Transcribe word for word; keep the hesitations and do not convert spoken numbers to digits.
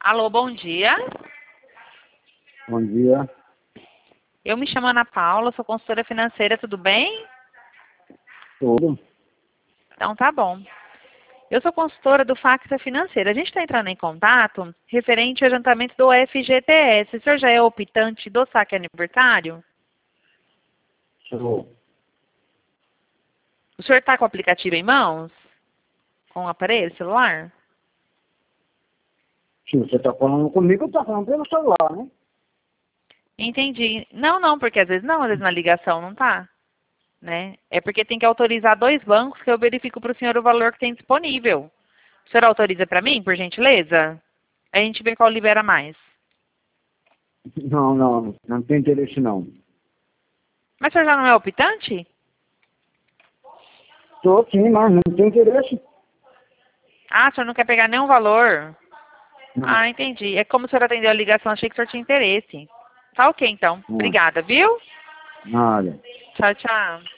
Alô, bom dia. Bom dia. Eu me chamo Ana Paula, sou consultora financeira, tudo bem? Tudo. Então tá bom. Eu sou consultora do Facta Financeira. A gente está entrando em contato referente ao adiantamento do F G T S. O senhor já é optante do saque aniversário? Sou. O senhor está com o aplicativo em mãos? Com o aparelho celular? Se você está falando comigo, eu estou falando pelo celular, né? Entendi. Não, não, porque às vezes não, às vezes na ligação não tá, né? É porque tem que autorizar dois bancos que eu verifico para o senhor o valor que tem disponível. O senhor autoriza para mim, por gentileza? A gente vê qual libera mais. Não, não, não tem interesse não. Mas o senhor já não é optante? Estou sim, mas não tem interesse. Ah, o senhor não quer pegar nenhum valor? Não. Ah, entendi. É como o senhor atendeu a ligação, achei que o senhor tinha interesse. Tá ok, então. Não. Obrigada, viu? Nada. Tchau, tchau.